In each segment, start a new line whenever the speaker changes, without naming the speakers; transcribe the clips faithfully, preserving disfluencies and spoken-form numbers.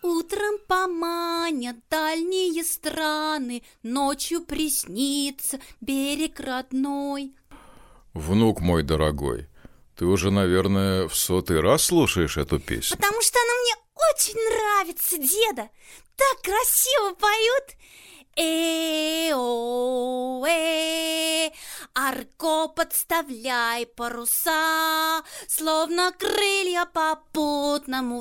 Утром поманят дальние страны, ночью приснится берег родной.
Внук мой дорогой, ты уже, наверное, в сотый раз слушаешь эту песню.
Потому что она мне очень нравится, деда. Так красиво поют. Э-о-э, Арго, подставляй паруса, словно крылья попутному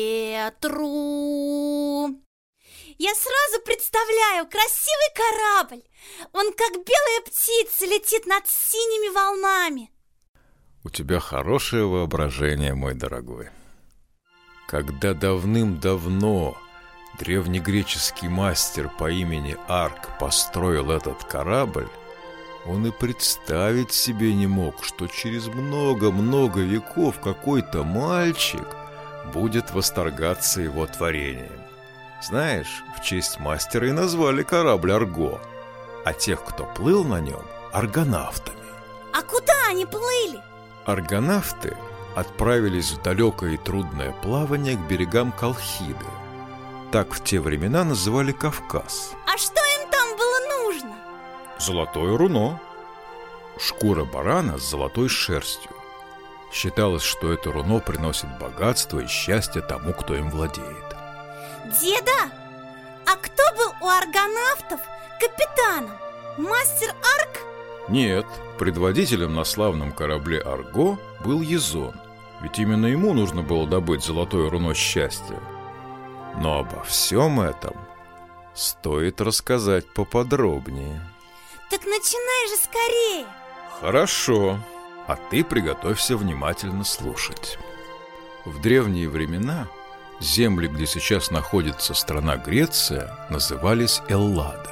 ветру. Я сразу представляю красивый корабль. Он, как белая птица, летит над синими волнами.
У тебя хорошее воображение, мой дорогой. Когда давным-давно древнегреческий мастер по имени Арк построил этот корабль, он и представить себе не мог, что через много-много веков какой-то мальчик будет восторгаться его творением. Знаешь, в честь мастера и назвали корабль Арго, а тех, кто плыл на нем, аргонавтами.
А куда они плыли?
Аргонавты отправились в далекое и трудное плавание к берегам Колхиды. Так в те времена называли Кавказ.
А что им там было нужно?
Золотое руно. Шкура барана с золотой шерстью. Считалось, что это руно приносит богатство и счастье тому, кто им владеет.
Деда, а кто был у аргонавтов капитаном? Мастер Арк?
Нет, предводителем на славном корабле Арго был Язон. Ведь именно ему нужно было добыть золотое руно счастья. Но обо всем этом стоит рассказать поподробнее.
Так начинай же скорее.
Хорошо, а ты приготовься внимательно слушать. В древние времена земли, где сейчас находится страна Греция, назывались Эллада.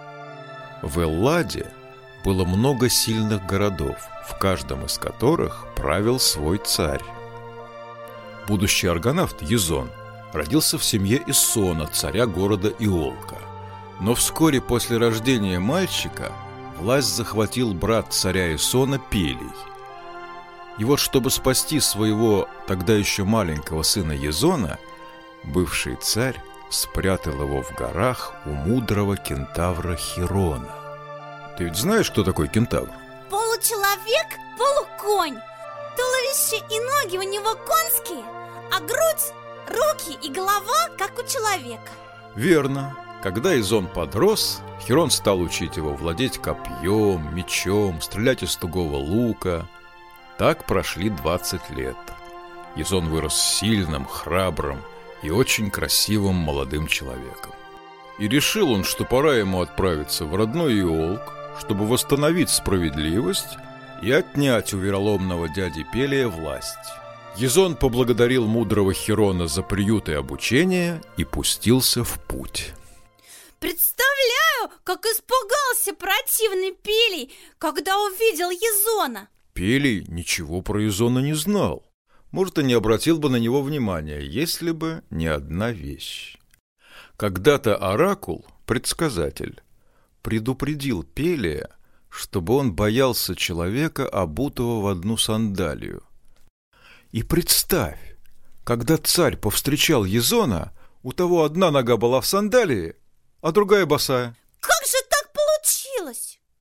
В Элладе было много сильных городов, в каждом из которых правил свой царь. Будущий аргонавт Язон родился в семье Иссона, царя города Иолка. Но вскоре после рождения мальчика власть захватил брат царя Иссона Пелий. И вот, чтобы спасти своего тогда еще маленького сына Язона, бывший царь спрятал его в горах у мудрого кентавра Хирона. Ты ведь знаешь, кто такой кентавр?
Получеловек, полуконь. Туловище и ноги у него конские, а грудь, руки и голова, как у человека.
Верно. Когда Язон подрос, Хирон стал учить его владеть копьем, мечом, стрелять из тугого лука. Так прошли двадцать лет. Язон вырос сильным, храбрым и очень красивым молодым человеком. И решил он, что пора ему отправиться в родной Иолк, чтобы восстановить справедливость и отнять у вероломного дяди Пелия власть. Язон поблагодарил мудрого Хирона за приют и обучение и пустился в путь.
Представляю, как испугался противный Пелий, когда увидел Язона.
Пелий ничего про Язона не знал. Может, и не обратил бы на него внимания, если бы не одна вещь. Когда-то Оракул, предсказатель, предупредил Пелия, чтобы он боялся человека, обутого в одну сандалию. И представь, когда царь повстречал Язона, у того одна нога была в сандалии, а другая босая.